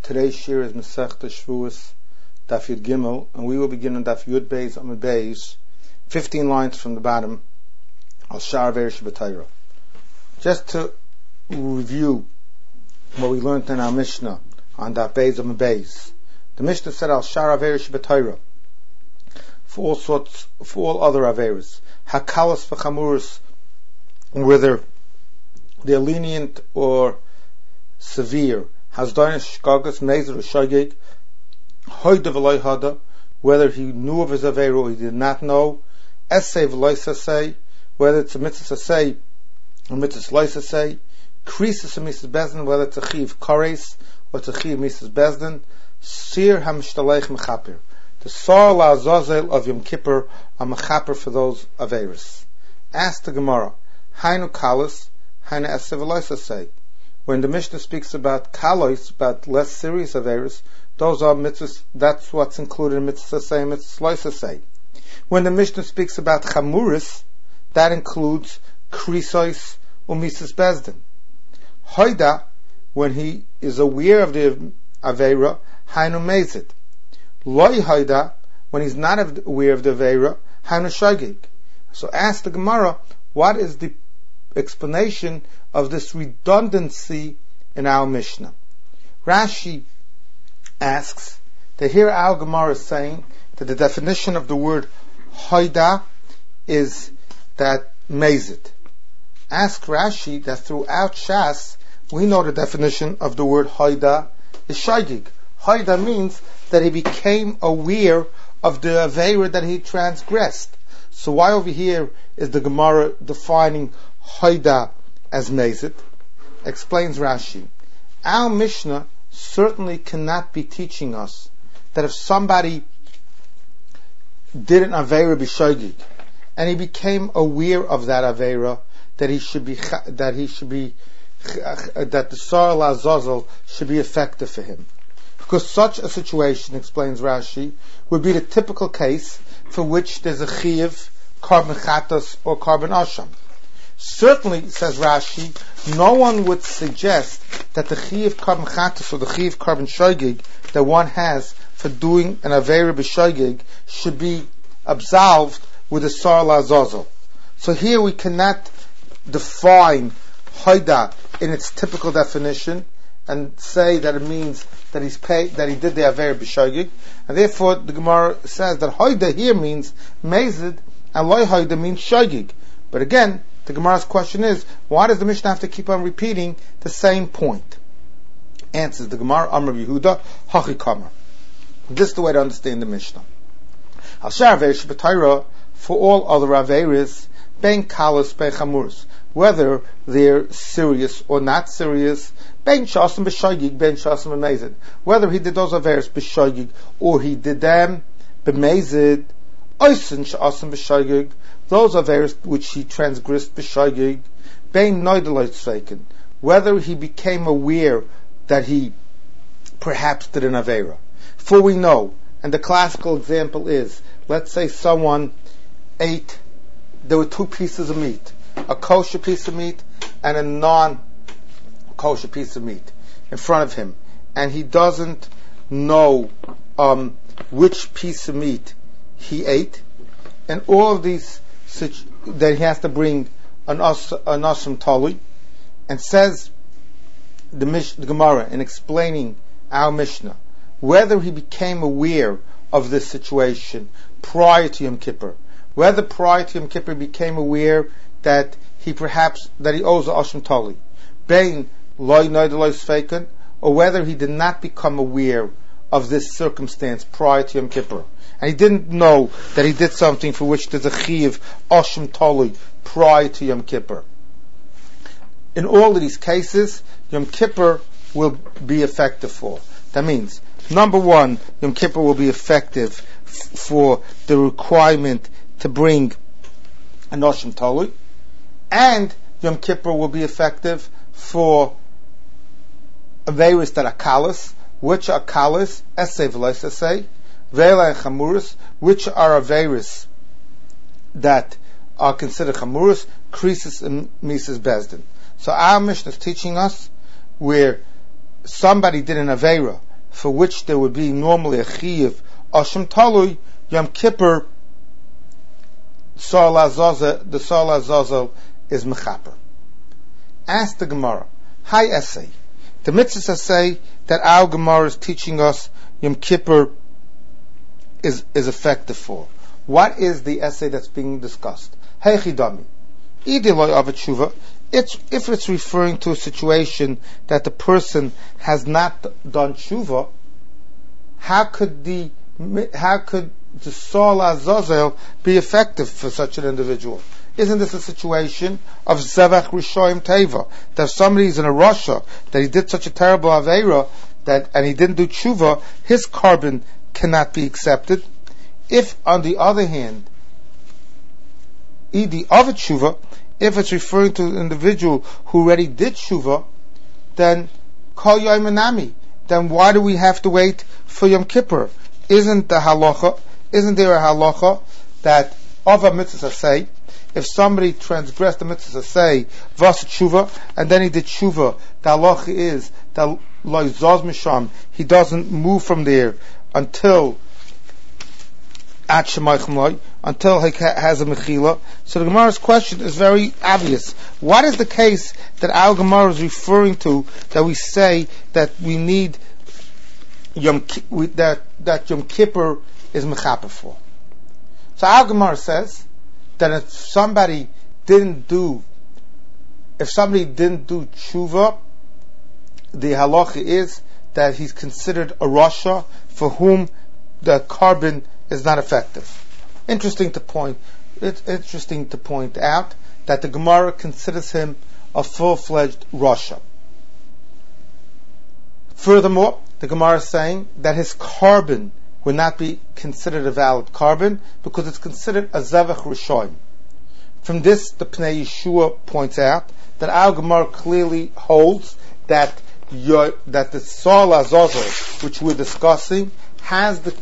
Today's shir is Masechta Shavuos, Daf Yud Gimel, and we will begin on Daf Yud Beis Amud Beis, 15 lines from the bottom, Al Shar Averis B'Torah. Just to review what we learned in our Mishnah on Daf Beis Amud Beis, the Mishnah said Al Shar Averis B'Torah for all other Averis, Hakalas v'Chamuris, whether they're lenient or severe. Hasdanish Shkagas Mezer Shagig Hoida V'Loi Hada, whether he knew of his Aveiro or he did not know. Essay V'Loi Sasei, whether it's a mitzvah Sasei or mitzvah Loi Sasei. Krisis Mises Bezdin, whether it's a Chiv Kares or it's a Chiv Mises Bezdin. Sir Hamishtalech Mechaper, the Sar La Zazel of Yom Kippur are Mechaper for those Aveiros. Ask the Gemara, Hainu Kalas, Hainu Essay V'Loi Sasei. When the Mishnah speaks about kalos, about less serious averos, those are mitzvahs, that's what's included in mitzvah say, mitzvah say. When the Mishnah speaks about chamuris, that includes krisos umises bezdin. Hoida, when he is aware of the avera, hainu mezid. Loi hoida, when he's not aware of the avera, hainu shagig. So ask the Gemara, what is the explanation of this redundancy in our Mishnah? Rashi asks that here our Gemara is saying that the definition of the word hoida is that mezid. Ask Rashi that throughout Shas we know the definition of the word hoida is shagig. Hoida means that he became aware of the aveira that he transgressed. So why over here is the Gemara defining hoida as mezid? Explains Rashi. Our Mishnah certainly cannot be teaching us that if somebody did an aveira b'shogig and he became aware of that aveira, that the Sar La Zazel should be effective for him. Because such a situation, explains Rashi, would be the typical case for which there's a chiyuv, carbon chatos, or carbon asham. Certainly, says Rashi, no one would suggest that the chiyuv carbon chatos or the chiyuv carbon shogig that one has for doing an aveira b'shogig should be absolved with a Sar La Zazel. So here we cannot define hoida in its typical definition and say that it means that he's paid, that he did the aveira b'shogig, and therefore the Gemara says that hoida here means mezid and loy hoida means shogig. But again, the Gemara's question is, why does the Mishnah have to keep on repeating the same point? Answers the Gemara, Amar Yehuda, Hachi Kamar. This is the way to understand the Mishnah. Al Shar Averis B'Torah, for all other Averis, Ben Kalos, Ben Chamuris, whether they're serious or not serious, Ben Shasam B'Shogig, Ben Shasam B'Mezid, whether he did those Averis B'Shogig or he did them B'Mezid, Oisin Shasam B'Shogig, those averos which he transgressed b'shogig, bein noideloit sveiken, whether he became aware that he perhaps did an avera. For we know, and the classical example is, let's say someone ate, there were two pieces of meat, a kosher piece of meat and a non-kosher piece of meat in front of him, and he doesn't know which piece of meat he ate, and all of these that he has to bring an asum tali, and says the Gemara in explaining our Mishnah, whether he became aware of this situation prior to Yom Kippur, whether prior to Yom Kippur became aware that he owes a asum tali, bein loy noideloy sveiken, or whether he did not become aware of this circumstance prior to Yom Kippur, and he didn't know that he did something for which there's a chiyuv asham tali prior to Yom Kippur. In all of these cases, Yom Kippur will be effective for. That means, number one, Yom Kippur will be effective for the requirement to bring an asham tali, and Yom Kippur will be effective for averos that are kalas, which are kalas, essay v'lo say, Ve'ela and Chamuris, which are Averis that are considered Chamuris, Krisis and Mises Bezdin. So our Mishnah is teaching us where somebody did an Aveira for which there would be normally a chiyuv, Ashim Talui, Yom Kippur, the Sar Lazazel is mechaper. Ask the Gemara, hi essay. The mitzvahs say that our Gemara is teaching us Yom Kippur is effective for. What is the essay that's being discussed? Hey chidami, idiloi avatshuva. If it's referring to a situation that the person has not done tshuva, how could the Sar Lazazel be effective for such an individual? Isn't this a situation of Zevach Rishoyim Teva? That if somebody's in a Russia, that he did such a terrible Aveira, and he didn't do tshuva, his carbon cannot be accepted. If, on the other hand, Idi of tshuva, if it's referring to an individual who already did tshuva, then Kol Yom Manami. Then why do we have to wait for Yom Kippur? Isn't there a halacha that of a mitzvah say, if somebody transgressed the mitzvah say, vas tshuva, and then he did tshuva, the halacha is that lo zaz misham, he doesn't move from there until until he has a mechila. So the Gemara's question is very obvious. What is the case that our Gemara is referring to, that we say that we need that Yom Kippur is mechaper for? So our Gemara says that if somebody didn't do tshuva, the halacha is that he's considered a rasha for whom the carbon is not effective. Interesting to point out that the Gemara considers him a full-fledged rasha. Furthermore, the Gemara is saying that his carbon would not be considered a valid carbon because it's considered a zevach rishoyim. From this, the Pnei Yeshua points out that our Gemara clearly holds that the Sar Lazazel, which we're discussing, has the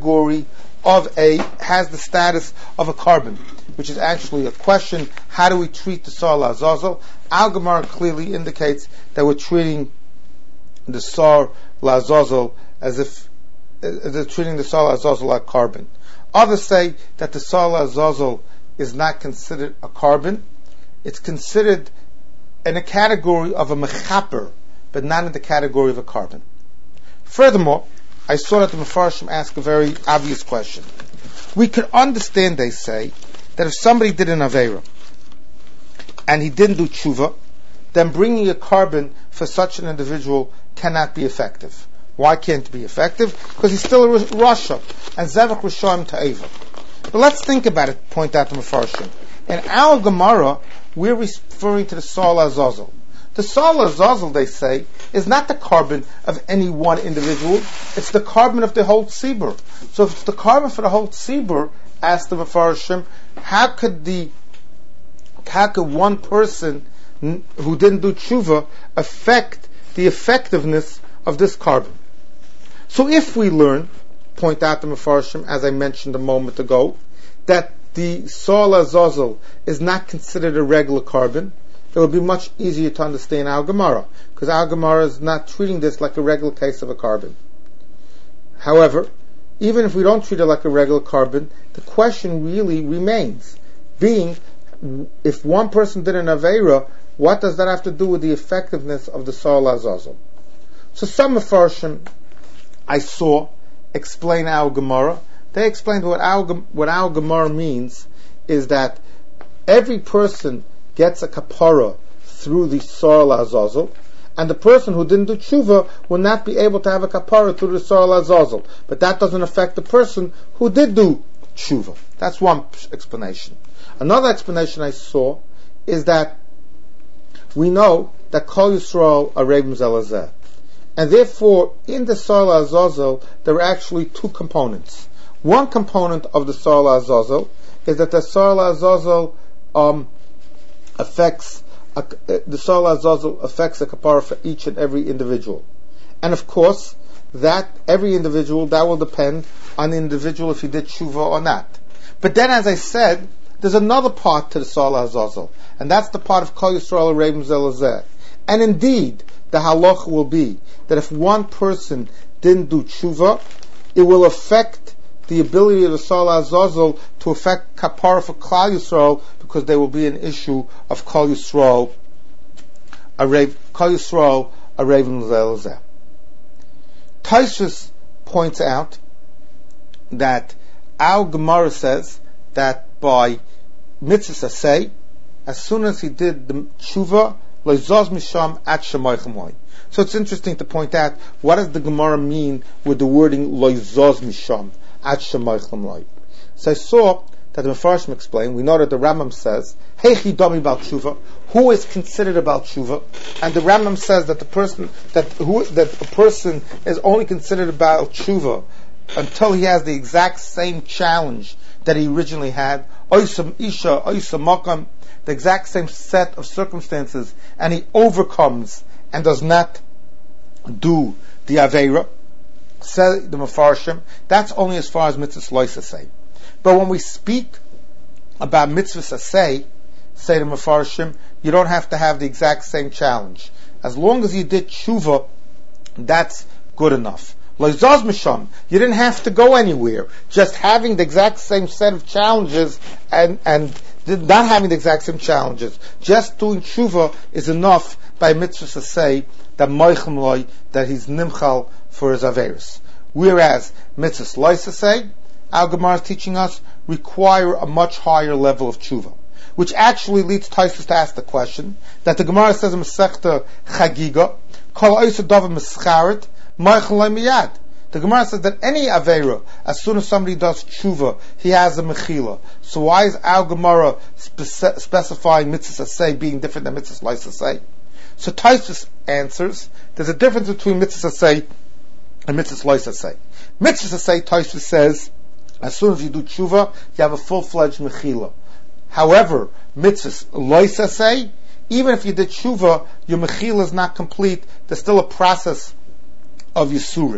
status of a carbon, which is actually a question: how do we treat the Sar Lazazel? Our Gemara clearly indicates that we're treating the Sar Lazazel as if they're treating the Sar Lazazel like carbon. Others say that the Sar Lazazel is not considered a carbon; it's considered in a category of a mechaper, but not in the category of a carbon. Furthermore, I saw that the Mefarshim ask a very obvious question. We can understand, they say, that if somebody did an Aveira and he didn't do tshuva, then bringing a carbon for such an individual cannot be effective. Why can't it be effective? Because he's still a rasha, and zevach rishoyim ta'eva. But let's think about it, point out the Mefarshim. In our Gemara, we're referring to the Sar Lazazel. The Sar Lazazel, they say, is not the carbon of any one individual, it's the carbon of the whole tzibur. So if it's the carbon for the whole tzibur, asked the Mefarshim, how could one person who didn't do tshuva affect the effectiveness of this carbon? So if we learn, point out the Mefarshim, as I mentioned a moment ago, that the Sar Lazazel is not considered a regular carbon, it would be much easier to understand our Gemara, because our Gemara is not treating this like a regular case of a carbon. However, even if we don't treat it like a regular carbon, the question really remains, being, if one person did an Aveira, what does that have to do with the effectiveness of the Sar Lazazel? So some Mefarshim I saw explain our Gemara. They explained what our Gemara means is that every person gets a kapara through the Sar Lazazel, and the person who didn't do tshuva will not be able to have a kapara through the Sar Lazazel. But that doesn't affect the person who did do tshuva. That's one explanation. Another explanation I saw is that we know that Kol Yisrael are Rebim Zelazeh, and therefore in the Sar Lazazel there are actually two components. One component of the Sar Lazazel is that the Sar Lazazel affects a kapara for each and every individual, and of course that every individual, that will depend on the individual if he did tshuva or not. But then, as I said, there's another part to the Sar Lazazel, and that's the part of Kol Yisrael Rebim Zelazeh. And indeed, the halacha will be that if one person didn't do tshuva, it will affect the ability of the Sar Azazel to affect kapara for Klal Yisrael, because there will be an issue of Kol Yisrael, a raven l'zeh. Tosfos points out that our Gemara says that by mitzvah asay, as soon as he did the tshuva, loizos misham at shemaychem loy. So it's interesting to point out, what does the Gemara mean with the wording loizos misham at shemaychem loy? So I saw that the Mefarshim explain. We know that the Rambam says, Heichi dami bal tshuva, who is considered a bal tshuva, and the Rambam says that a person is only considered a bal tshuva until he has the exact same challenge that he originally had, oisam isha, oisam makam, the exact same set of circumstances, and he overcomes and does not do the aveira. Say the Mefarshim, that's only as far as mitzvahs lois asay. But when we speak about mitzvahs asay, say the Mefarshim, you don't have to have the exact same challenge. As long as you did tshuva, that's good enough. Loizaz misham, you didn't have to go anywhere. Just having the exact same set of challenges and not having the exact same challenges, just doing tshuva is enough by mitzvahs asay that moichem loy, that he's nimchal for his averis. Whereas mitzvahs lois asay, our Gemara is teaching us, require a much higher level of tshuva, which actually leads Tosfos to ask the question that the Gemara says in Masechta Chagiga, Kol oisa davar mischaret, moichem loy miyad. The Gemara says that any aveira, as soon as somebody does tshuva, he has a mechila. So why is our Gemara specifying mitzvahs asay being different than mitzvahs lois asay? So Tosfos answers, there's a difference between mitzvahs asay and mitzvahs lois asay. Mitzvahs asay, Tosfos says, as soon as you do tshuva, you have a full-fledged mechila. However, mitzvahs lois asay, even if you did tshuva, your mechila is not complete. There's still a process of yisurim.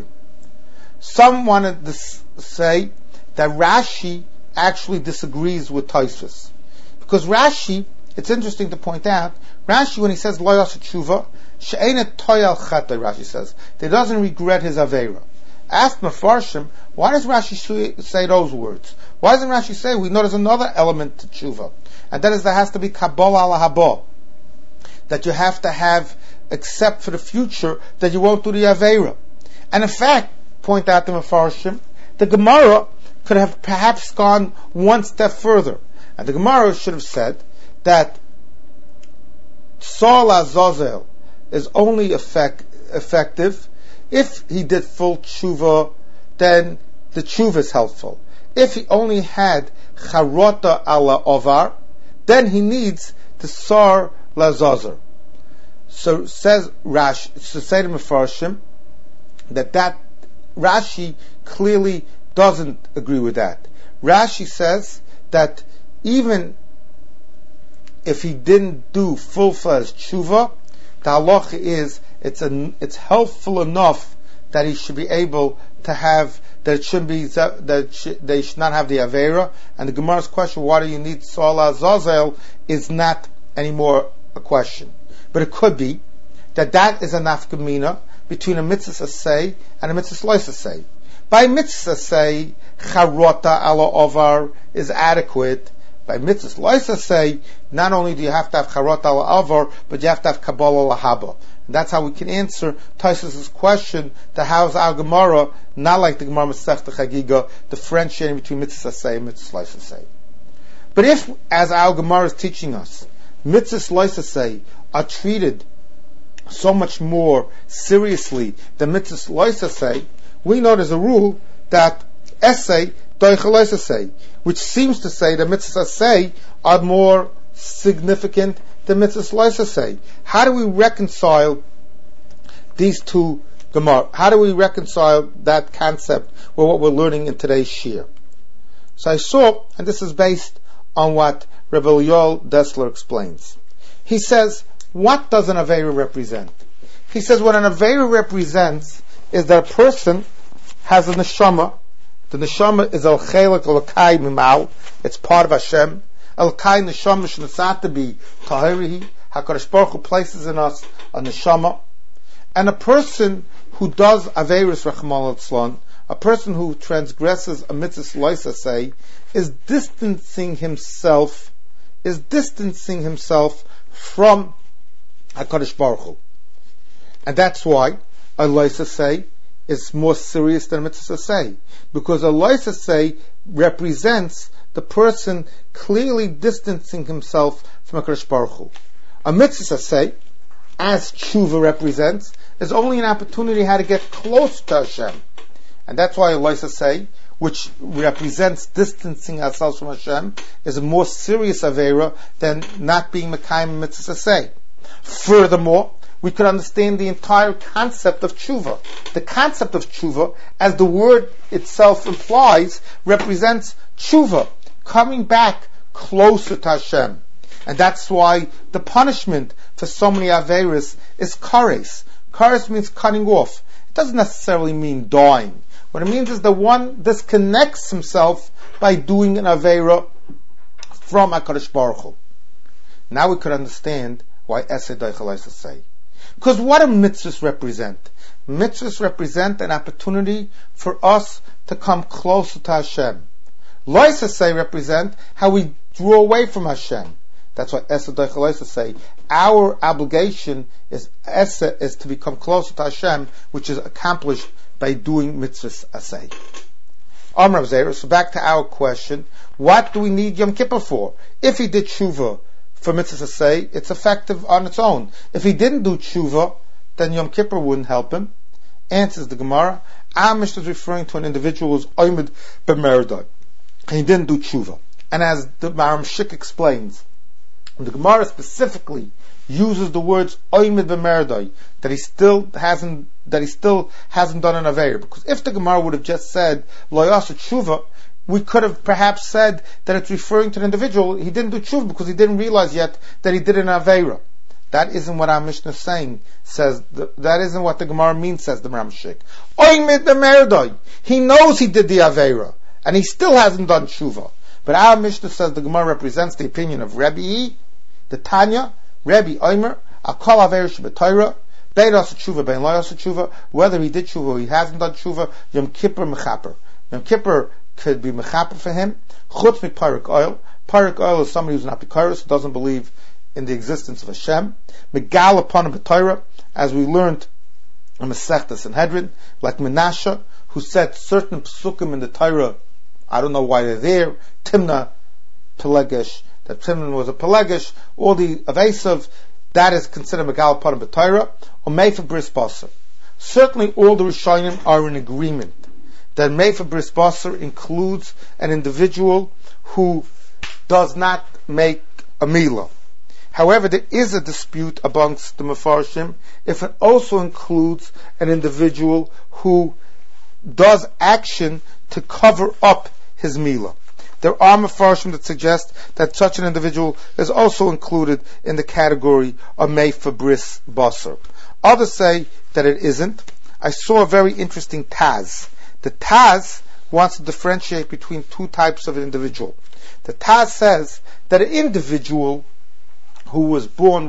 Some wanted to say that Rashi actually disagrees with Tosfos, because Rashi, it's interesting to point out, Rashi, when he says lo yasa tshuva, she'ena toyal chatay, Rashi says, that he doesn't regret his aveira. Ask Mefarshim, why does Rashi say those words? Why doesn't Rashi say, we know there's another element to tshuva, and that is there has to be kabbalah ala haba, that you have to have, except for the future, that you won't do the aveira. And in fact, point out to Mefarshim, the Gemara could have perhaps gone one step further, and the Gemara should have said that Sar Azazel is only effective if he did full tshuva, then the tshuva is helpful. If he only had charota ala ovar, then he needs the Sar Lazazel. So says Rashi, to say to Mefarshim, that Rashi clearly doesn't agree with that. Rashi says that even if he didn't do full-fledged tshuva, the halacha is it's helpful enough that he should be able to have, that it shouldn't be they should not have the avera. And the Gemara's question, why do you need Sar Azazel, is not anymore a question, but it could be that is a nafkamina between a mitzvah asay and a mitzvah lois asay. By mitzvah asay, charota ala ovar is adequate. By mitzvah lois asay, not only do you have to have charota ala ovar, but you have to have kabbalah ala haba. And that's how we can answer Tosfos' question to how's our Gemara not like the Gemara Masechta Chagiga, differentiating between mitzvah asay and mitzvah lois asay. But if, as our Gemara is teaching us, mitzvah lois asay are treated so much more seriously than mitzvahs lois asay, we know there's a rule that essay doicha lois asay, which seems to say that mitzvahs asay are more significant than mitzvahs lois asay. How do we reconcile these two Gemara? How do we reconcile that concept with what we're learning in today's shir? So I saw, and this is based on what Rabbi Yoel Dessler explains. He says, what does an Aveira represent? He says what an Aveira represents is that a person has a neshama. The neshama is al chelik al kai mimal. It's part of Hashem. Al kai neshama shnasat to be tahirihi. HaKadosh Baruch Hu places in us a neshama. And a person who does Averis Rachmana Litzlan, a person who transgresses a mitzvah loisa say, is distancing himself from HaKadosh Baruch Hu. And that's why a loisa say is more serious than a mitzvah say, because a loisa say represents the person clearly distancing himself from HaKadosh Baruch Hu. A mitzvah say, as tshuva represents, is only an opportunity how to get close to Hashem. And that's why a loisa say, which represents distancing ourselves from Hashem, is a more serious avera than not being mekayim mitzvah say. Furthermore, we could understand the entire concept of tshuva. The concept of tshuva, as the word itself implies, represents tshuva, coming back closer to Hashem. And that's why the punishment for so many averas is kares. Kares means cutting off. It doesn't necessarily mean dying. What it means is the one disconnects himself by doing an avera from HaKadosh Baruch Hu. Now we could understand why Esed Deichel say. Because what do mitzvahs represent? Mitzvahs represent an opportunity for us to come closer to Hashem. Loisa say represent how we draw away from Hashem. That's why Esed Deichel say. Our obligation is to become closer to Hashem, which is accomplished by doing mitzvahs asay. Amar Zera, so back to our question, what do we need Yom Kippur for? If he did tshuva for mitzvahs asay, it's effective on its own. If he didn't do tshuva, then Yom Kippur wouldn't help him. Answers the Gemara, our Mishnah is referring to an individual who's oimid b'merdai, and he didn't do tshuva. And as the Maram Shik explains, the Gemara specifically uses the words oimid b'merdai, that he still hasn't done an aveir. Because if the Gemara would have just said lo yasa tshuva, we could have perhaps said that it's referring to an individual. He didn't do tshuva because he didn't realize yet that he did an aveira. That isn't what our Mishnah is saying. That isn't what the Gemara means, says the Ramshik. Oimid b'merdai, he knows he did the aveira and he still hasn't done tshuva. But our Mishnah says the Gemara represents the opinion of Rebbe, the Tanya, Rebbe Omer, Akol Aveir Shebetayra, Bein Asa Tshuva, Bein Lo Asa Tshuva, whether he did Tshuva or he hasn't done Tshuva, Yom Kippur Mechaper. Yom Kippur could be Mechaper for him. Chutz Mi Parik Oil. Parik Oil is somebody who's not Bikaris, who doesn't believe in the existence of Hashem. Megal upon him B'Torah, as we learned in Masechta Sanhedrin, like Menashe, who said certain psukim in the Torah, I don't know why they're there, Timna, Pelegesh, that Timna was a Pelegesh, all the Avesav, that is considered Megal upon him B'Torah, or Mefer Bris Basar. Certainly all the Rishonim are in agreement that Mefer Bris Basar includes an individual who does not make a Milah. However, there is a dispute amongst the Mefarshim if it also includes an individual who does action to cover up his Milah. There are Mefarshim that suggest that such an individual is also included in the category of Mefer Bris Basar. Others say that it isn't. I saw a very interesting Taz. The Taz wants to differentiate between two types of individual. The Taz says that an individual who was born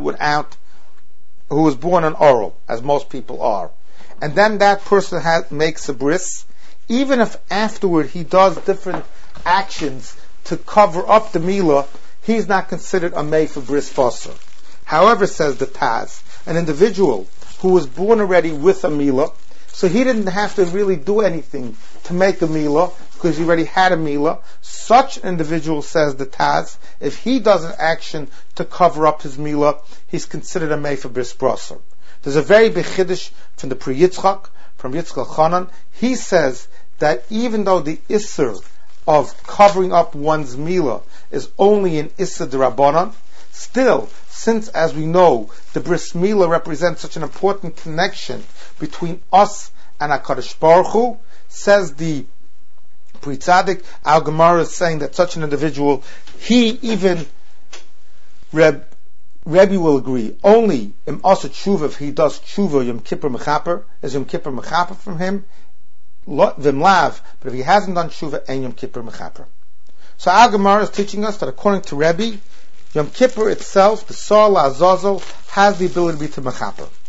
an oral, as most people are, and then that person makes a bris, even if afterward he does different actions to cover up the milah, he's not considered a mefer bris basar. However, says the Taz, an individual who was born already with a milah, so he didn't have to really do anything to make a milah, because he already had a milah. Such an individual, says the Taz, if he does an action to cover up his milah, he's considered a mefer bris basar. There's a very big chiddush from the Pri Yitzchak, from Yitzchak Chanan. He says that even though the isser of covering up one's milah is only an isser d'Rabbanan, still, since, as we know, the bris milah represents such an important connection between us and HaKadosh Baruch Hu, says the Pri Tzadik, our Gemara is saying that such an individual, even Rebbe will agree, only im asa tshuva, if he does tshuva, Yom Kippur mechaper, is Yom Kippur mechaper from him, vim lav, but if he hasn't done tshuva, ein Yom Kippur mechaper. So our Gemara is teaching us that according to Rebbe, Yom Kippur itself, the Sar La'azazel, has the ability to be mechaper.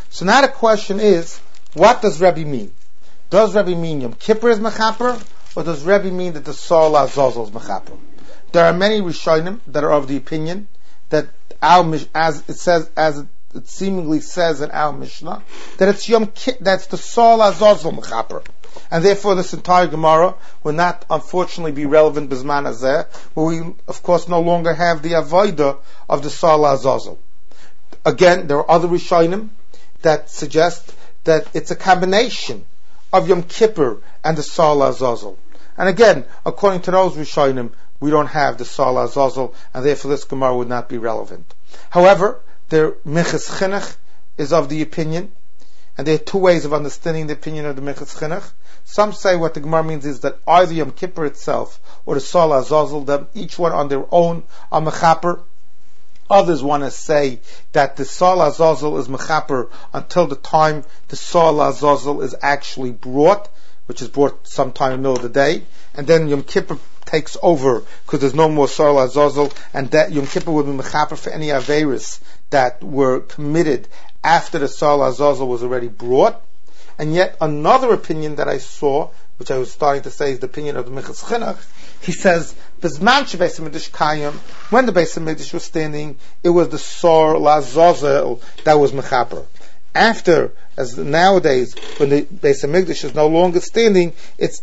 So now the question is, what does Rebbe mean? Does Rebbe mean Yom Kippur is mechaper, or does Rebbe mean that the Sar Lazazel is mechaper? There are many Rishonim that are of the opinion that as it seemingly says in our Mishnah, that it's that's the Sar Lazazel mechaper. And therefore this entire Gemara will not unfortunately be relevant Bizman Hazeh, where we of course no longer have the Avodah of the Sar Lazazel. Again, there are other Rishonim that suggest that it's a combination of Yom Kippur and the Sar Lazazel. And again, according to those Rishonim, we don't have the Sar Lazazel, and therefore this Gemara would not be relevant. However, the Minchas Chinuch is of the opinion, and there are two ways of understanding the opinion of the Minchas Chinuch. Some say what the Gemara means is that either Yom Kippur itself or the Sar Lazazel, them each one on their own are mechaper. Others want to say that the Sar Lazazel is mechaper until the time the Sar Lazazel is actually brought, which is brought sometime in the middle of the day, and then Yom Kippur takes over because there's no more Sar Lazazel, and that Yom Kippur would be mechaper for any averis that were committed after the Sar Lazazel was already brought. And yet another opinion that I saw, which I was starting to say is the opinion of the Minchas Chinuch, he says, Bizman shebeis hamikdash kayim, when the Beis Hamikdash was standing, it was the Sar Lazazel that was mechaper. After, as nowadays, when the Beis Hamikdash is no longer standing, it's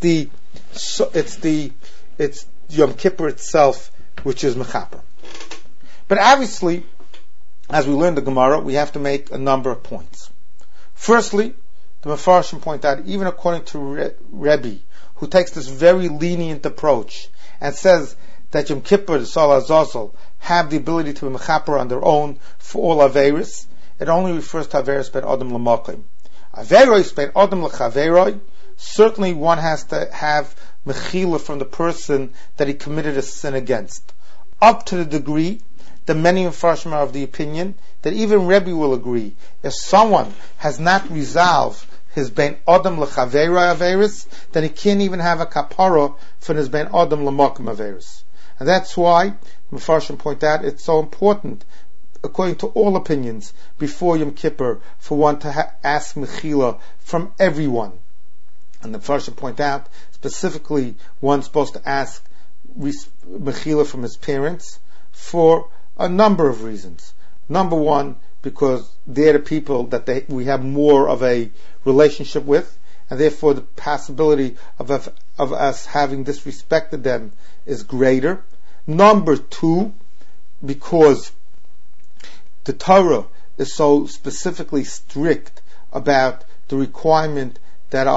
Yom Kippur itself which is mechaper. But obviously, as we learned the Gemara, we have to make a number of points. Firstly, the Mefarshim point out, even according to Rebbe, who takes this very lenient approach and says that Yom Kippur, the Sar Lazazel, have the ability to be mechaper on their own for all averis, it only refers to averis ben adam l'makom. Averis ben adam l'chaveroi, certainly one has to have mechila from the person that he committed a sin against, up to the degree that many Mefarshim are of the opinion that even Rebbe will agree, if someone has not resolved his ben adam l'chaveroi averis, then he can't even have a kapara for his ben adam l'makom averis. And that's why Mefarshim point out it's so important, according to all opinions, before Yom Kippur, for one to ask mechila from everyone. And the Mefarshim point out, specifically, one's supposed to ask mechila from his parents for a number of reasons. Number one, because they're the people that we have more of a relationship with, and therefore the possibility of us having disrespected them is greater. Number two, because the Torah is so specifically strict about the requirement that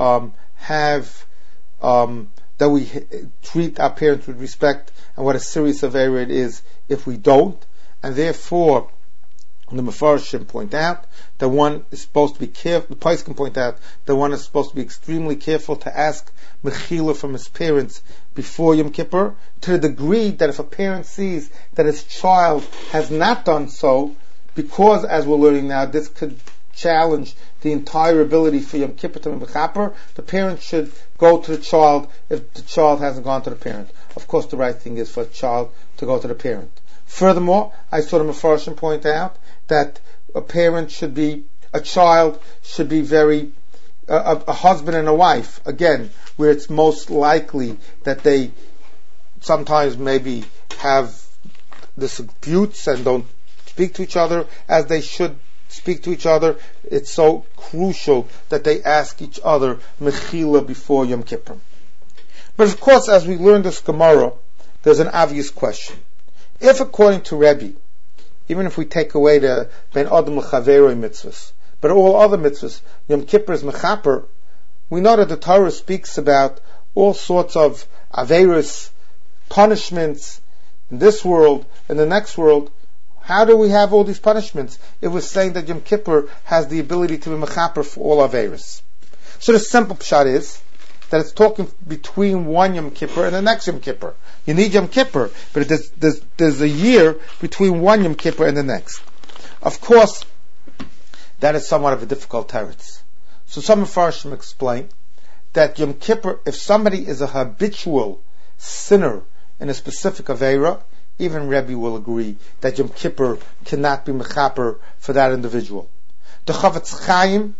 that we treat our parents with respect, and what a serious error it is if we don't, and therefore the Mefarshim point out that one is supposed to be careful. The Pais can point out that one is supposed to be extremely careful to ask mechila from his parents before Yom Kippur, to the degree that if a parent sees that his child has not done so, because as we're learning now, this could challenge the entire ability for Yom Kippur to be mechaper, the parent should go to the child if the child hasn't gone to the parent. Of course, the right thing is for a child to go to the parent. Furthermore, I saw the Mefarshim point out that a child should be a husband and a wife, again, where it's most likely that they sometimes maybe have disputes and don't speak to each other as they should speak to each other. It's so crucial that they ask each other mechila before Yom Kippur. But of course, as we learn this Gemara, there's an obvious question. If according to Rebbe, even if we take away the ben adam l'chaveroi mitzvahs, but all other mitzvahs, Yom Kippur is mechaper, we know that the Torah speaks about all sorts of averos, punishments in this world, in the next world. How do we have all these punishments? It was saying that Yom Kippur has the ability to be mechaper for all averos. So the simple pshat is that it's talking between one Yom Kippur and the next Yom Kippur. You need Yom Kippur, but there's a year between one Yom Kippur and the next. Of course, that is somewhat of a difficult teretz. So some Mefarshim explain that Yom Kippur, if somebody is a habitual sinner in a specific aveira, even Rebbe will agree that Yom Kippur cannot be mechaper for that individual. The Chavetz Chaim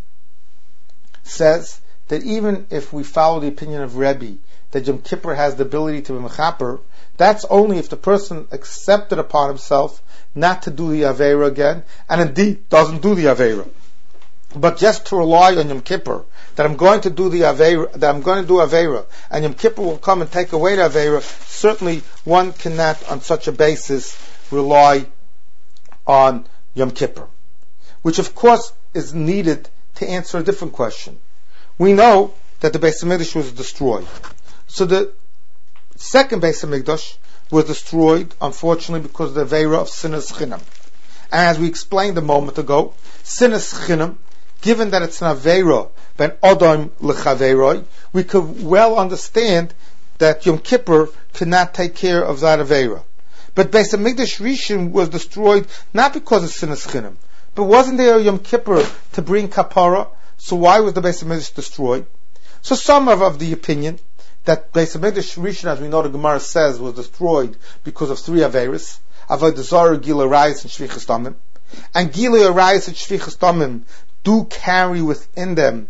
says that even if we follow the opinion of Rebbe that Yom Kippur has the ability to be mechaper, that's only if the person accepted upon himself not to do the Aveira again, and indeed doesn't do the Aveira. But just to rely on Yom Kippur, that I'm going to do the Aveira, that I'm going to do Aveira, and Yom Kippur will come and take away the Aveira, certainly one cannot on such a basis rely on Yom Kippur. Which of course is needed to answer a different question. We know that the Beis HaMikdash was destroyed. So the second Beis HaMikdash was destroyed, unfortunately, because of the Aveira of Sinas Chinam. And as we explained a moment ago, Sinas Chinam, given that it's an Aveira ben Odom L'Chaveiroi, we could well understand that Yom Kippur could not take care of that Aveira. But Beis HaMikdash Rishon was destroyed not because of Sinas Chinam, but wasn't there a Yom Kippur to bring Kapara? So why was the Beis HaMikdash destroyed? So some are of the opinion that Beis HaMikdash Rishon, as we know the Gemara says, was destroyed because of three Averis: Avodah Zarah, Gilui Arayos, and Shvichas Damim. And Gilui Arayos and Shvichas Damim do carry within them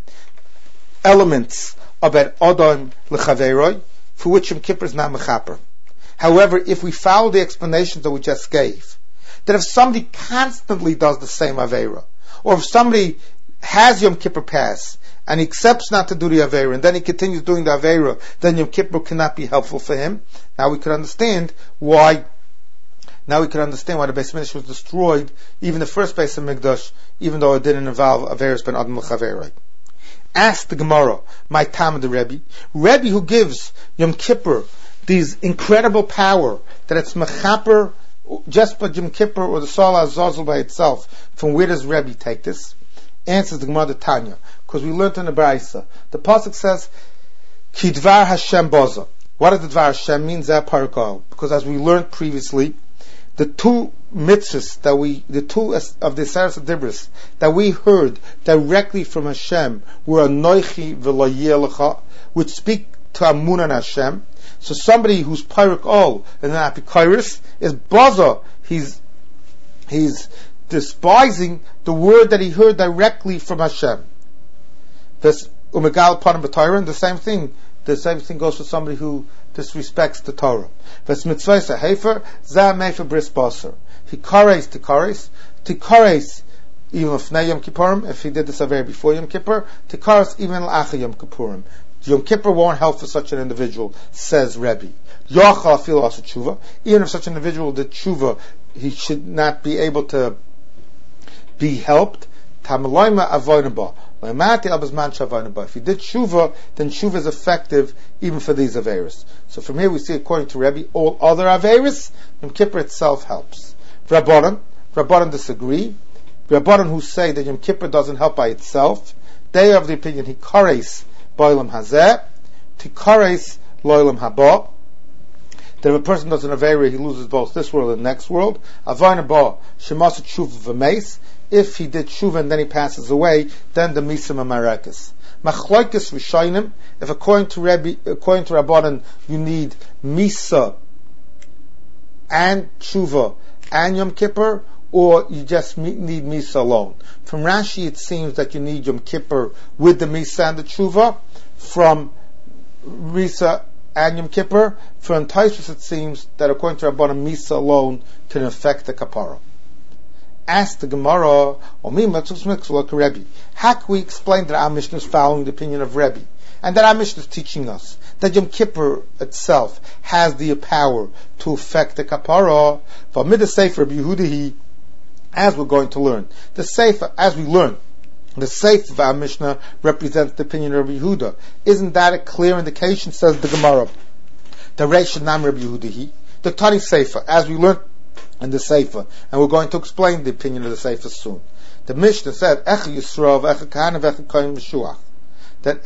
elements of an Odom L'Chaveiroi, for which Yom Kippur is not mechaper. However, if we follow the explanations that we just gave, that if somebody constantly does the same Aveira, or if somebody has Yom Kippur pass, and he accepts not to do the Aveira, and then he continues doing the Aveira, then Yom Kippur cannot be helpful for him. Now we can understand why the Beis HaMikdash was destroyed, even the first Beis HaMikdash, even though it didn't involve Averis ben Adam l'Chaveiroi. Ask the Gemara, my Talmud the Rebbe who gives Yom Kippur these incredible power, that it's mechaper just by Yom Kippur or the Sol HaZazel by itself. From where does Rebbe take this? Answers the Gemara the Tanya, because we learned in the Braisa. The pasuk says, "Ki dvar Hashem boza." What does the dvar Hashem mean? Zeh parakal. Because as we learned previously, the two mitzvahs the two of the Aseres HaDibros that we heard directly from Hashem were Anoichi v'lo yeh lecha, which speak to Amun and Hashem. So somebody who's parakal and not apikairis is boza. He's despising the word that he heard directly from Hashem. Umegal panim b'Torah, the same thing. The same thing goes for somebody who disrespects the Torah. Ves mitzvahs hefer za mefer bris baser. He kares tikares even if Yom Kippurim, if he did this Aveira before Yom Kippur, tikares even l'achar Yom Kippurim. Yom Kippur won't help for such an individual, says Rebbe. Yochal afilu asa tshuva. Even if such an individual did tshuva, he should not be able to be helped. Tamaloima avoinaba. If he did tshuva, then tshuva is effective even for these Aveiros. So from here we see, according to Rebbe, all other Aveiros, Yom Kippur itself helps. Rabbanan disagree. Rabbanan who say that Yom Kippur doesn't help by itself, they are of the opinion he kares b'olam hazeh, tikares lo'olam haba. That if a person does an Aveira, he loses both this world and the next world. Avayna ba shemasa tshuva v'meis. If he did tshuva and then he passes away, then the misam amarekis. Machloikis v'shaynim. If according to Rabbanan, you need misa and tshuva and Yom Kippur, or you just need misa alone. From Rashi, it seems that you need Yom Kippur with the misa and the tshuva. From misa and Yom Kippur, from Taisus, it seems that according to Rabbanan, misa alone can affect the kapara. Ask the Gemara, how can we explain that our Mishnah is following the opinion of Rebbe, and that our Mishnah is teaching us that Yom Kippur itself has the power to affect the kapara? For mid Sefer Yehudahi, as we're going to learn, the Sefer, as we learn, the Sefer of our Mishnah represents the opinion of Yehuda. Isn't that a clear indication? Says the Gemara, the Reish Nam Rabbi Yehudahi, the Tani Sefer, as we learn in the Sefer, and we're going to explain the opinion of the Sefer soon. The Mishnah said, Echa Yisrael v'echa Kahana v'echa Kohen v'shuach, that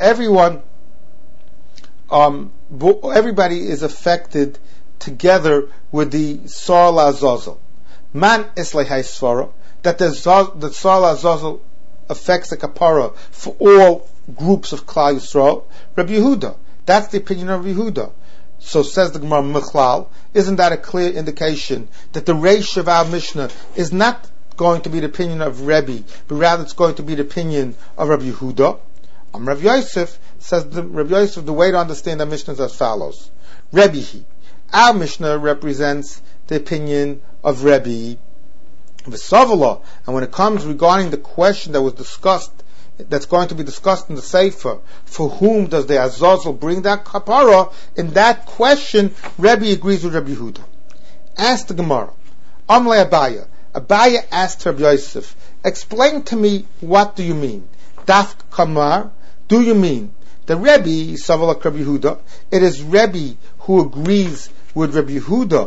everybody is affected together with the Sar L'Azazel. Man Islay HaYisvara, that the Sar L'Azazel affects the kapara for all groups of Klal Yisrael. Rabbi Yehuda, that's the opinion of Yehuda. So says the Gemara Mechlal, isn't that a clear indication that the Reish of our Mishnah is not going to be the opinion of Rebbe, but rather it's going to be the opinion of Rabbi Yehuda. Rabbi Yosef says, Rabbi Yosef, the way to understand the Mishnah is as follows. Rebbe, our Mishnah represents the opinion of Rebbe. V'savala, and when it comes regarding the question that was discussed, that's going to be discussed in the Sefer, for whom does the Azazel bring that kapara? In that question, Rebbe agrees with Rabbi Yehuda. Ask the Gemara. Amle Abaya. Abaya asked Rabbi Yosef, explain to me, what do you mean? Daf kamar, do you mean the Rebbe, Savala Rabbi Yehuda, it is Rebbe who agrees with Rabbi Yehuda,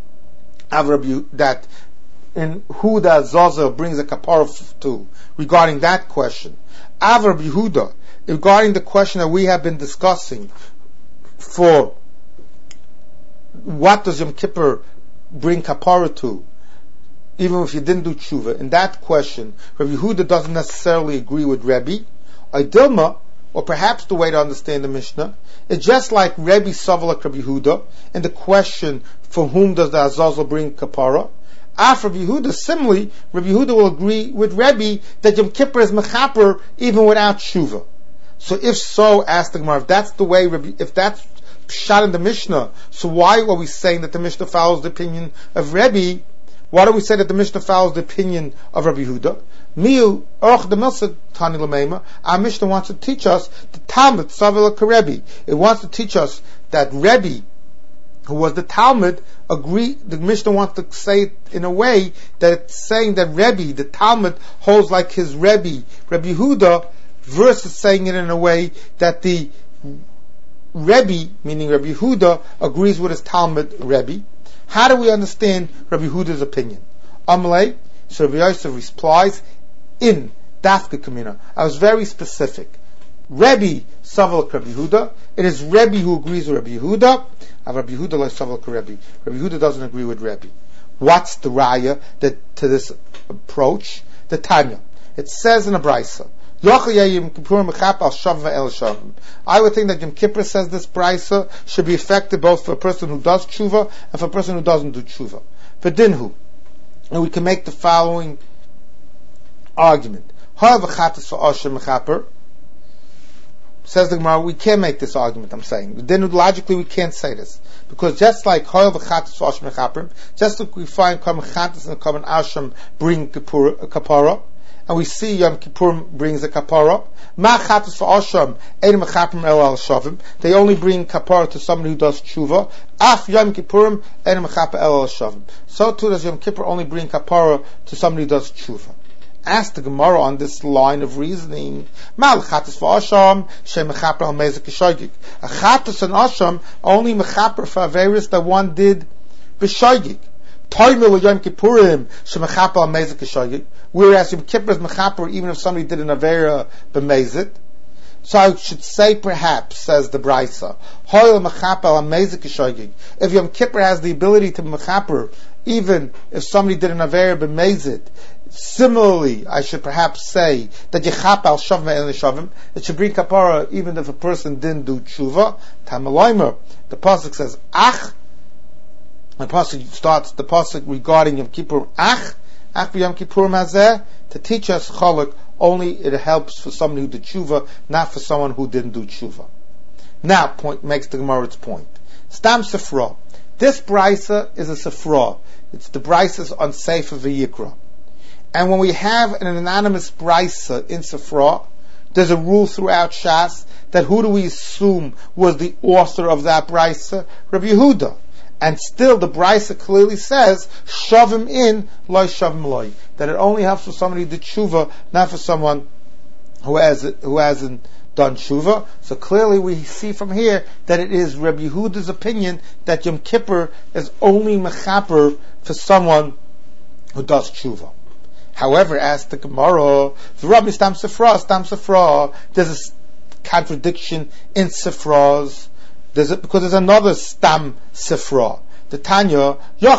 that in who the Azazel brings a kapara to, regarding that question. Av Rabbi Yehuda, regarding the question that we have been discussing, for what does Yom Kippur bring kapara to, even if you didn't do tshuva. In that question, Rabbi Yehuda doesn't necessarily agree with Rebbe. Dilma, or perhaps the way to understand the Mishnah, is just like Rebbe Savalak Rabbi Yehuda in the question, for whom does the Azazel bring kapara? After Rabbi Yehuda, similarly, Rabbi Yehuda will agree with Rebbe that Yom Kippur is mechaper even without tshuva. So if so, ask the Gemara, if that's the way if that's shot in the Mishnah, so why are we saying that the Mishnah follows the opinion of Rebbe? Why do we say that the Mishnah follows the opinion of Rabbi Yehuda? Our Mishnah wants to teach us the Talmud Savila Rebbe. It wants to teach us that Rebbe, who was the Talmud, the Mishnah wants to say it in a way that it's saying that Rebbe, the Talmud, holds like his Rebbe, Rabbi Yehuda, versus saying it in a way that the Rebbe, meaning Rabbi Yehuda, agrees with his Talmud Rebbe. How do we understand Rabbi Yehuda's opinion? Amalei, so Rabbi Yosef replies, in Dafka Kamina, I was very specific. Rebbe Savalak Rabbi Yehuda, it is Rebbe who agrees with Rabbi Yehuda, and Rabbi Yehuda like Savalak Rebbe. Rabbi Yehuda doesn't agree with Rebbe. What's the raya to this approach? The Tanya. It says in a Brisa, I would think that Yom Kippur says this Brisa should be effective both for a person who does tshuva and for a person who doesn't do tshuva. For dinhu, and we can make the following argument. Says the Gemara, we can't make this argument, I'm saying. Then logically we can't say this. Because just like just like we find Kamen Chatas and Kamen Asham bring kapara, and we see Yom Kippur brings a kapara. They only bring kapara to somebody who does tshuva. Af Yom Kippurim so too does Yom Kippur only bring kapara to somebody who does tshuva. Ask the Gemara on this line of reasoning. A chatas and asham only mechaper for averis that one did b'shoygig. Whereas Yom Kippur is mechaper even if somebody did an avera b'mezit. So I should say perhaps, says the Brisa, if Yom Kippur has the ability to mechaper even if somebody did an avera b'mezit, similarly, I should perhaps say that Yechap al Shavim and Shavim, it should bring kapara even if a person didn't do tshuva. Tamalaymer, the pasuk says Ach. The pasuk starts the pasuk regarding Yom Kippur Ach Yom Kippur Mazeh, to teach us chaluk. Only it helps for somebody who did tshuva, not for someone who didn't do tshuva. Now, point makes the Gemara its point. Stam Sefra. This brisa is a Sefra. It's the brises on Sefer V'Yikra. And when we have an anonymous brisa in Sefra, there's a rule throughout Shas that who do we assume was the author of that brisa? Rabbi Yehuda. And still the brisa clearly says, Shavim in, loy shavim loy. That it only helps for somebody who did tshuva, not for someone who hasn't done tshuva. So clearly we see from here that it is Rabbi Yehuda's opinion that Yom Kippur is only mechaper for someone who does tshuva. However, as the Gemara, Rabbi Stam Sefra, there's a contradiction in Sefras. Because there's another Stam Sefra. The Tanya,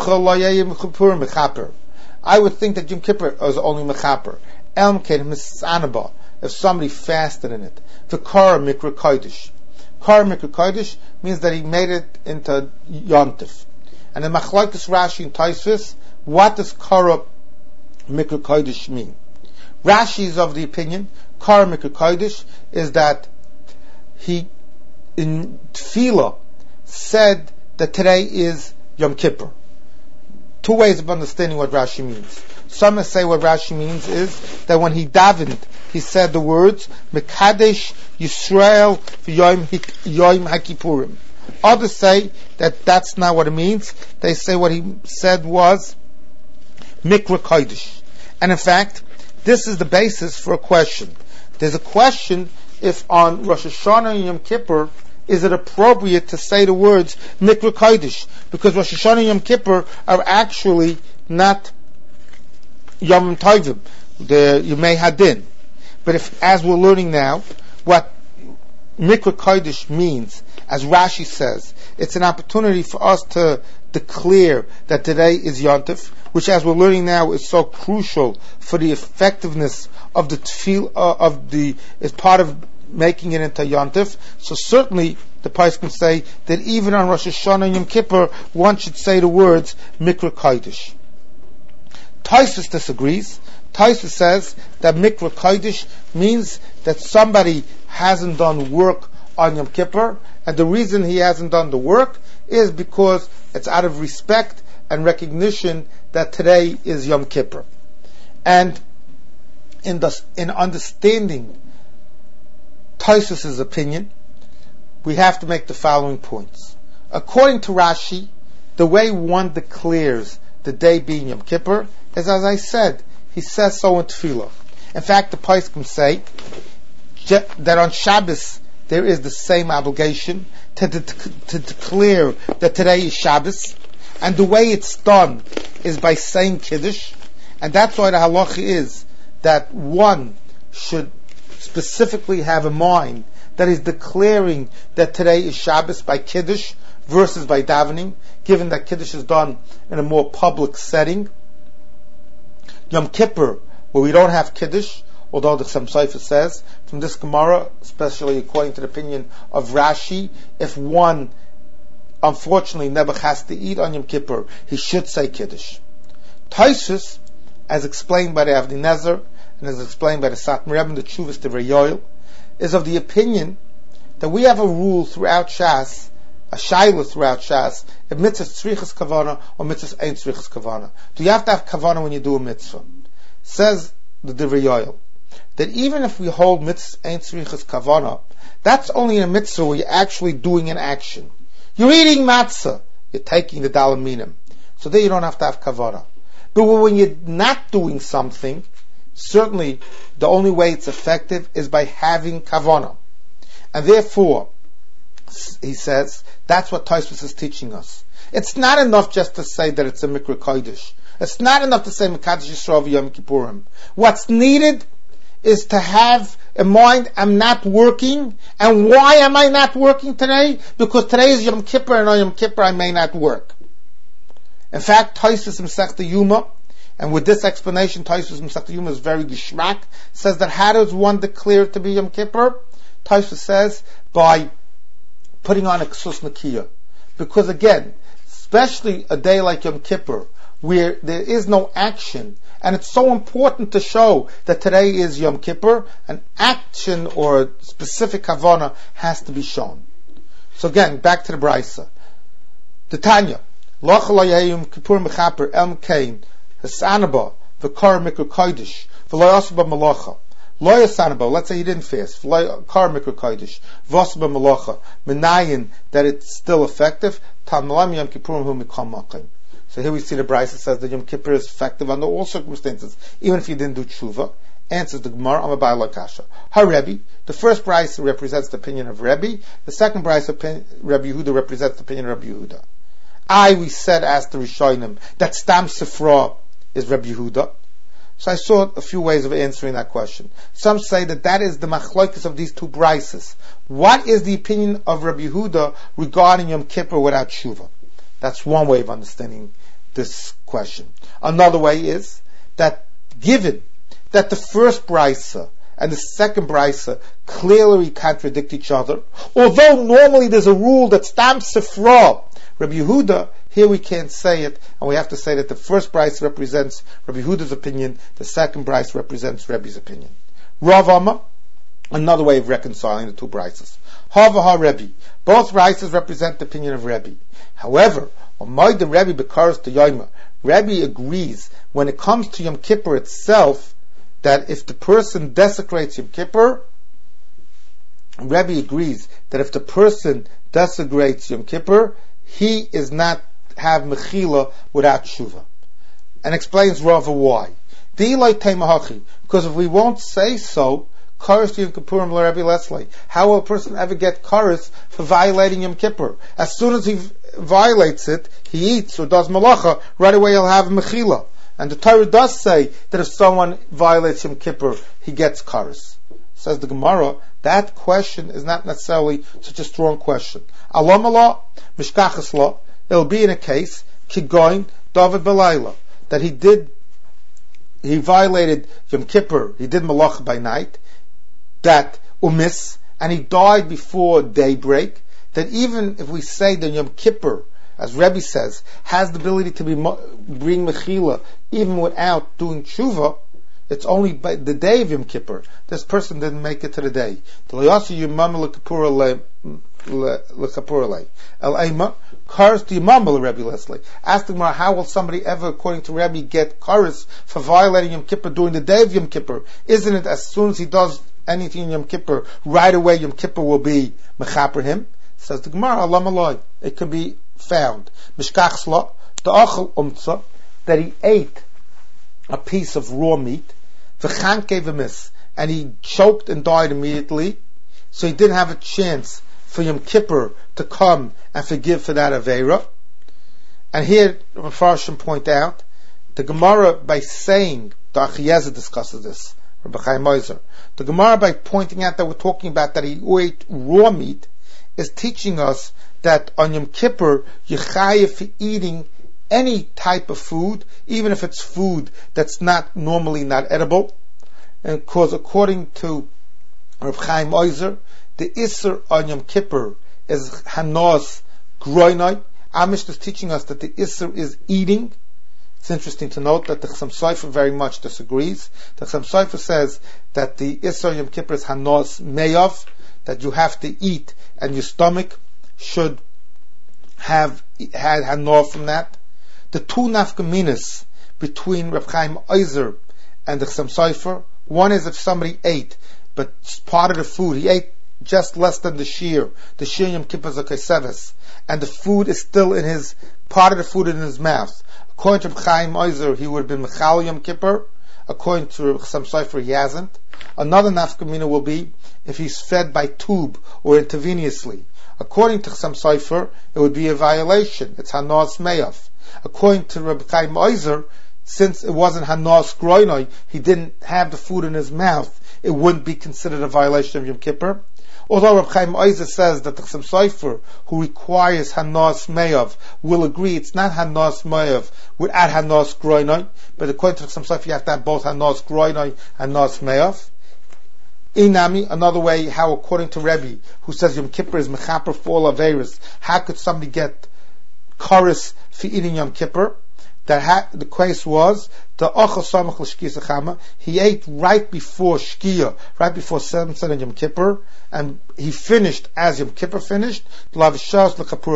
I would think that Yom Kippur is only mechaper. Elm Ken Misanaba, if somebody fasted in it. The Kara Mikra Kodesh. Kara Mikra Kodesh means that he made it into Yontif. And in Machlokes Rashi and Tosfos, what does Kara Mikra Kodesh mean? Rashi is of the opinion, Kar Mikra Kodesh, is that he, in Tefillah, said that today is Yom Kippur. Two ways of understanding what Rashi means. Some say what Rashi means is that when he davened, he said the words, Mekadesh Yisrael v'Yom HaKippurim. Others say that that's not what it means. They say what he said was Mikra Kodesh. And in fact, this is the basis for a question. There's a question if on Rosh Hashanah and Yom Kippur, is it appropriate to say the words Mikra Kodesh? Because Rosh Hashanah and Yom Kippur are actually not Yom Tovim, the Yemei Hadin. But if, as we're learning now, what Mikra Kodesh means, as Rashi says, it's an opportunity for us to declare that today is Yontif, which, as we're learning now, is so crucial for the effectiveness of the tefillah, is part of making it into Yontif. So certainly, the Pais can say that even on Rosh Hashanah and Yom Kippur, one should say the words Mikra Kodesh. Tosfos disagrees. Tosfos says that Mikra Kodesh means that somebody hasn't done work on Yom Kippur, and the reason he hasn't done the work is because it's out of respect and recognition that today is Yom Kippur. And in understanding Tosfos' opinion, we have to make the following points. According to Rashi, the way one declares the day being Yom Kippur is, as I said, he says so in Tefillah. In fact, the Poskim say that on Shabbos there is the same obligation to declare that today is Shabbos, and the way it's done is by saying Kiddush, and that's why the halacha is that one should specifically have in mind that he's declaring that today is Shabbos by Kiddush versus by davening, given that Kiddush is done in a more public setting. Yom Kippur, where we don't have Kiddush, although the Chassam Sofer says, from this Gemara, especially according to the opinion of Rashi, if one unfortunately never has to eat on Yom Kippur, he should say Kiddush. Tosfos, as explained by the Avnei Nezer, and as explained by the Satmar Rebbe, the Tshuvas Divrei Yoel, is of the opinion that we have a rule throughout Shas, a shayla throughout Shas, if mitzvah tzrichas kavana or mitzvah ain't tzrichas kavana. Do you have to have kavana when you do a mitzvah? Says the Divrei Yoel, that even if we hold mitzvah ain't tzrichas kavana, that's only a mitzvah where you're actually doing an action. You're eating matzah, you're taking the dalaminim, so there you don't have to have kavana. But when you're not doing something, certainly the only way it's effective is by having kavana. And therefore, he says, that's what Tosfos is teaching us. It's not enough just to say that it's a Mikra Kodesh. It's not enough to say Mekadesh Yisrael v'Yom Kippurim. What's needed is to have in mind, I'm not working. And why am I not working today? Because today is Yom Kippur, and on Yom Kippur I may not work. In fact, Tosfos in Masechta Yuma, and with this explanation, Tosfos in Masechta Yuma is very gishmak, says that how does one declare it to be Yom Kippur? Tosfos says by putting on a ksus nakiya. Because again, especially a day like Yom Kippur, where there is no action, and it's so important to show that today is Yom Kippur, an action or a specific havana has to be shown. So again, back to the Brisa. The Tanya, Loch lo Yom Kippur mechaper elm kain, hasanaba, v'kar mikra kodesh, v'lo yasba malacha. Lo yasanaba, let's say he didn't fast, v'lo kar mikra kodesh, v'asba malacha, menayin, that it's still effective, tam lam Yom Kippurim hu mikam makim. So here we see the Brisa says that Yom Kippur is effective under all circumstances, even if you didn't do tshuva. Answers the Gemara, I'm a Baal Kasha. Ha Rebbe, the first Brisa represents the opinion of Rebbe, the second Brisa, Rabbi Yehuda, represents the opinion of Rabbi Yehuda. We said, asked the Rishonim, that Stam Sifra is Rabbi Yehuda. So I saw a few ways of answering that question. Some say that is the machloikis of these two Brisas. What is the opinion of Rabbi Yehuda regarding Yom Kippur without tshuva? That's one way of understanding this question. Another way is that given that the first brisa and the second brisa clearly contradict each other, although normally there's a rule that stam sifra, Rabbi Yehuda, Here we can't say it, and we have to say that the first Bryce represents Rabbi Huda's opinion, the second Bryce represents Rebbe's opinion. Rav Amma, another way of reconciling the two Bryces. Hava ha Rebbe. Both Bryces represent the opinion of Rebbe. However, the Rebbe bekaras to Yoma. Rebbe agrees when it comes to Yom Kippur itself that if the person desecrates Yom Kippur, Rebbe agrees that if the person desecrates Yom Kippur, he is not have mechila without tshuva, and explains Rava why. Because if we won't say so, Karas Yom Kippurim l'Rebbe Leslie. How will a person ever get karas for violating Yom Kippur? As soon as he violates it, he eats or does malacha, right away he'll have mechila. And the Torah does say that if someone violates Yom Kippur, he gets karas. Says the Gemara, that question is not necessarily such a strong question. Alam Allah, mishkachas law, it'll be in a case, kigoin, David Belayla, that he violated Yom Kippur, he did malacha by night, that umis, and he died before daybreak, that even if we say that Yom Kippur, as Rebbe says, has the ability to bring mechila even without doing tshuva, it's only by the day of Yom Kippur. This person didn't make it to the day. Ask the Gemara, how will somebody ever, according to Rebbe, get karas for violating Yom Kippur during the day of Yom Kippur? Isn't it as soon as he does anything in Yom Kippur, right away Yom Kippur will be mechaper him? Says the Gemara, Alam Aloi, it can be found. Mishkachsla, the achel umtza, that he ate a piece of raw meat, v'chan gave a miss, and he choked and died immediately, so he didn't have a chance for Yom Kippur to come and forgive for that Aveira. And here, Mepharshim point out, the Gemara, by saying, the Achiezer discusses this, Rabbi Chaim Ozer, the Gemara, by pointing out that we're talking about that he ate raw meat, is teaching us that on Yom Kippur, you're chayav for eating any type of food, even if it's food that's normally not edible. And because according to Reb Chaim Ozer, the Isser on Yom Kippur is Hanos Groinoi. Amish is teaching us that the Isser is eating. It's interesting to note that the Chassam Sofer very much disagrees. The Chassam Sofer says that the Isser on Yom Kippur is Hanos Meyav, that you have to eat and your stomach should have had Hanor from that. The two nafkaminas between Reb Chaim Ozer and the Chassam Sofer, one is if somebody ate, but part of the food, he ate just less than the shear Yom Kippur is a keseves, and the food is still in his, part of the food in his mouth. According to Reb Chaim Ozer, he would have been Mechal Yom Kippur. According to Chassam Sofer, he hasn't. Another nafkamina will be if he's fed by tube or intravenously. According to Chassam Sofer, it would be a violation. It's Hanos Meyav. According to Reb Chaim Ozer, since it wasn't Hanos Groinoi, he didn't have the food in his mouth, it wouldn't be considered a violation of Yom Kippur. Although Reb Chaim Ozer says that the Chassam Sofer, who requires Hanos Meyav, will agree it's not Hanos Meyav without Hanos Groinoi, but according to the Chassam Sofer, you have to have both Hanos Groinoi and Hanos Meyav. Inami, another way, how according to Rebbe, who says Yom Kippur is mechaper for all Averis, how could somebody get karas for eating Yom Kippur? The case was the ochel samach l'shkia sechama. He ate right before shkia, right before sunset on Yom Kippur, and he finished as Yom Kippur finished. I saw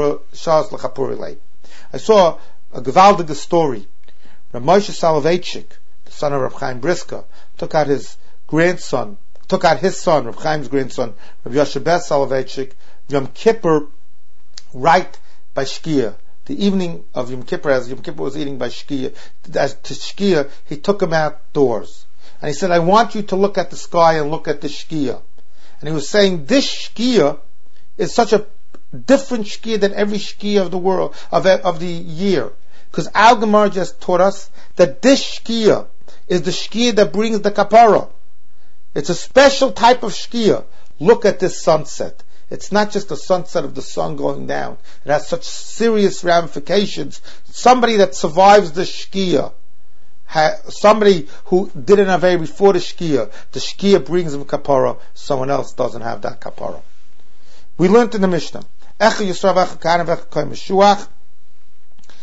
a gewaldige story. Rav Moshe Soloveitchik, the son of Rav Chaim Briska, took out his son, Rav Chaim's grandson, Rav Yoshe Soloveitchik, Yom Kippur, right by shkia. The evening of Yom Kippur, as Yom Kippur was eating by Shkia, he took him outdoors. And he said, I want you to look at the sky and look at the Shkia. And he was saying, this Shkia is such a different Shkia than every Shkia of the world, of the year. Because Al Gemara just taught us that this Shkia is the Shkia that brings the Kapara. It's a special type of Shkia. Look at this sunset. It's not just the sunset of the sun going down. It has such serious ramifications. Somebody that survives the Shkia, somebody who did an Avei before the Shkia brings him kapara. Someone else doesn't have that kapara. We learned in the Mishnah,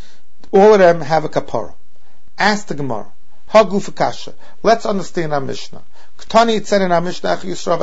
All of them have a kapara. Ask the Gemara. Haguf kasha. Let's understand our Mishnah. Ktani, it said in our Mishnah,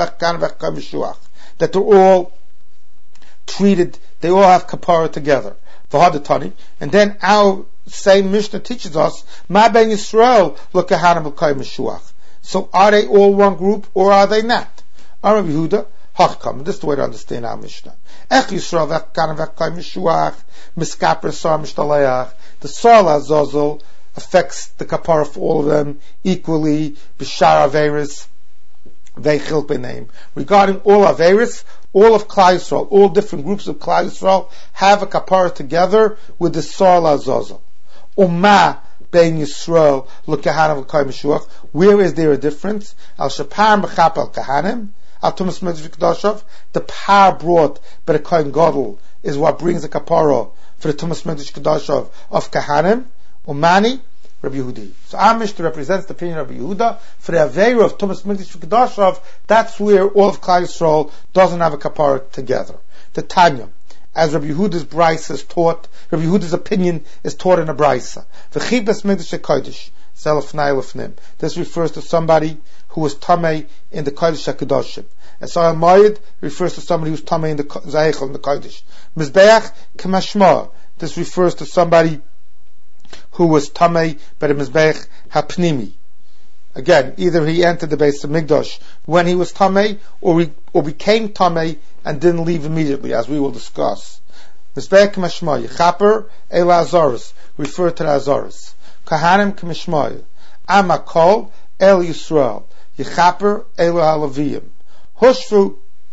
that they're all treated, they all have kapara together. V'hadatani. And then our same Mishnah teaches us, Ma ben Yisrael l'kahanim l'kay meshuach. So are they all one group or are they not? Rabbi Yehuda, hachkam. This is the way to understand our Mishnah. Ech Yisrael v'kahanim l'kay meshuach, miskaper sar mishtaleach. The Sar Lazazel affects the kapara for all of them equally. B'shar averis veichil b'neim. Regarding all averis, all of Klal Yisrael, all different groups of Klal Yisrael have a kapara together with the Sar Lazazel. Uma bein Yisrael l'kahanim l'kay meshuach. Where is there a difference? Al shapar mechap al kahanim al tumas mikdash v'kedashav. The power brought by the Kohen Gadol is what brings the kapara for the tumas mikdash v'kedashav of kahanim. Umani Rabbi Yehudi. So our Mishnah represents the opinion of Rabbi Yehuda. For the Aveira of Tumas Mikdash V'Kedashav, that's where all of Klal Yisrael doesn't have a kapara together. The Tanya, as Rabbi Yehuda's Brisa is taught, Rabbi Yehuda's opinion is taught in a Brisa. V'chibas Mikdash HaKodesh, Selef Nai Lefnim. This refers to somebody who was Tamei in the Kodesh HaKadoshim. And Sar Mayid refers to somebody who's Tamei in the Zayechel in the Kodesh. Mizbeach K'mashma. This refers to somebody who was Tamei by the Mizbeach HaPnimi. Again, either he entered the base of Mikdash when he was Tamei, or became Tamei and didn't leave immediately, as we will discuss. Mizbeach K'mashma, Yechaper El Azaris, refer to the Azaris. Kahanim K'mashma, Amakol El Yisrael, Yechaper El Halaviyim. Hushvu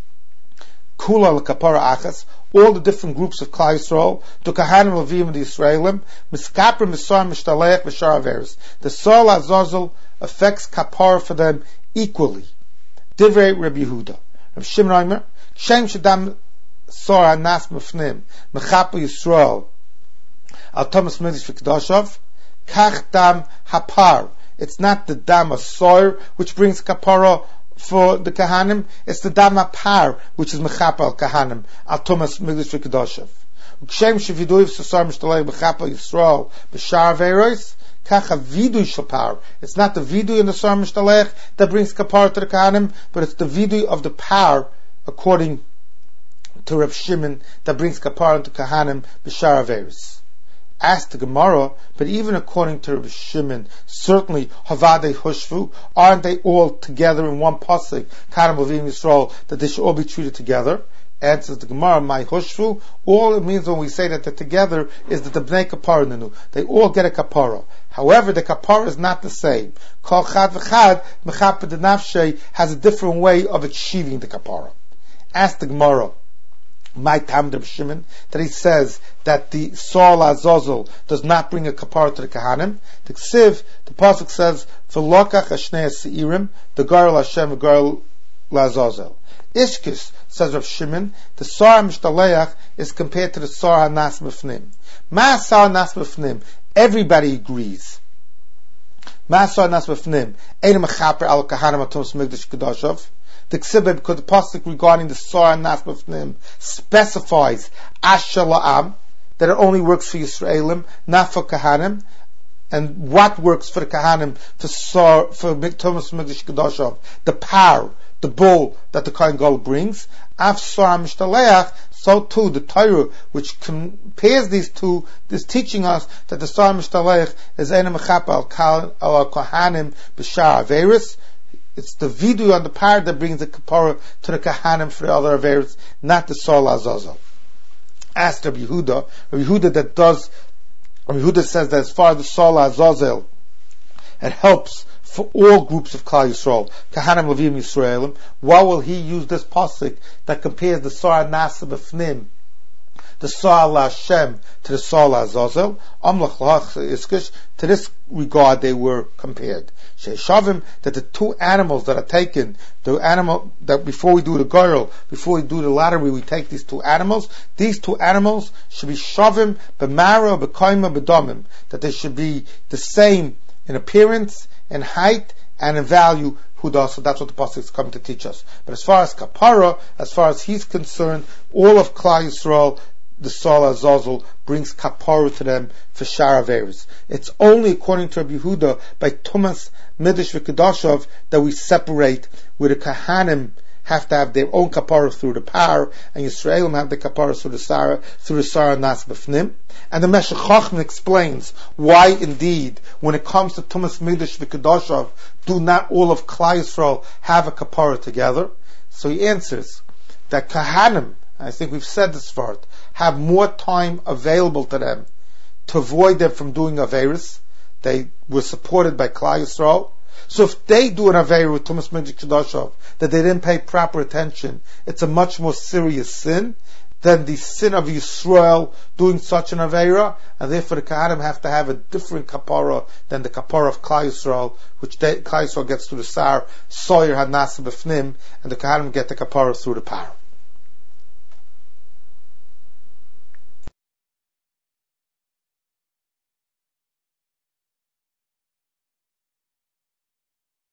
Kula L'Kapara Achas, all the different groups of Klal Yisrael, to Kahanim Levim and the Yisraelim, Miskaper Misar Mishtaleach B'Shar Averis. The Sar Lazazel affects kapara for them equally. Divrei Rabbi Yehuda. Rabbi Shimon Omer, Shem Shadam Sar Hanas Mefnim, Mechaper Yisrael, Al Thomas Mikdash V'Kedashav, Kach Dam Hapar. It's not the Dam of Sar which brings kapara for the Kahanim, it's the Dam HaPar, which is Mechapa al Kahanim, al Tumas Mikdash V'Kedashav. Ukshem sheviduiv sasar mishtalei Mechapa Yisrael b'shar veiros, kach havidui shalpar. It's not the vidui in the sar mishtalei that brings kapar to the Kahanim, but it's the vidui of the par, according to Reb Shimon, that brings kapar to Kahanim b'shar veiros. Asked the Gemara, but even according to Rabbi Shimon, certainly Havadei Hushvu, aren't they all together in one pasuk, Kahanim Levim Yisrael, that they should all be treated together? Answers the Gemara, my Hushvu, all it means when we say that they're together is that the Bnei Kapara Nenu, they all get a kapara. However, the kapara is not the same. Kol Chad V'Chad, Mechapah de Nafshei, has a different way of achieving the kapara. Asked the Gemara, my Tam Reb Shimon, that he says that the Sar Lazazel does not bring a kapara to the Kahanim. The Ksiv, the pasuk says, "V'lokach Ashnei Seirim, the Garel Hashem, the Garel Lazazel." Ishkis, says Reb Shimon, the Sar Mishtaleach is compared to the Sar Hanas Mefnim. Ma Sar Hanas Mefnim, everybody agrees. Ma Sar Hanas Mefnim, Ein Mechaper al Kahanim Atum Mikdash Kedashav. The Ksibbe, because the pasuk regarding the Sar and Nas Mefnim specifies Asher La'am, that it only works for Yisraelim, not for Kahanim. And what works for the Kahanim, for Thomas Mikdash Kedashav? The power, the bull that the Kohen Gadol brings. Af Sar Mishtaleach, so too the Torah, which compares these two, is teaching us that the Sar Mishtaleach is Ein Mechapa al Kohanim B'Shar Averis. It's the vidui on the power that brings the kapara to the Kahanim for the other Averis, not the Sar Lazazel. Asked Rabbi Yehuda, Rabbi Yehuda says that as far as the Sar Lazazel, it helps for all groups of Klal Yisrael, Kahanim Levim Yisraelim. Why will he use this pasuk that compares the Sar Nasa B'Fnim, the Sar LaShem, to the Sar Lazazel? To this regard they were compared. Sheishavim, that the two animals that are taken, the animal that before we do the girl, before we do the lottery, we take these two animals should be shavim b'mara b'koima b'domim, that they should be the same in appearance, in height, and in value. So that's what the pasuk is coming to teach us. But as far as kapara, as far as he's concerned, all of Klal Yisrael the Sar Azazel brings kapara to them for Shar Averis. It's only according to Rabbi Yehuda by Tumas Midrash V'Kedashov that we separate where the Kahanim have to have their own kapara through the par, and Yisraelim have the kapara through the Sarah Nas B'fnim. And the Meshech Chochmah explains why indeed, when it comes to Tumas Midrash V'Kedashov, do not all of Klal Yisrael have a kapara together? So he answers that Kahanim, I think we've said this part, have more time available to them to avoid them from doing Averis. They were supported by Klal Yisrael. So if they do an Aveir with Tumas Midrash Kedashov that they didn't pay proper attention, it's a much more serious sin than the sin of Yisrael doing such an Aveira, and therefore the Kahanim have to have a different kapara than the kapara of Klal Yisrael, which Klal Yisrael gets through the Sar, Soyer Had Nasa B'fnim, and the Kahanim get the kapara through the Par.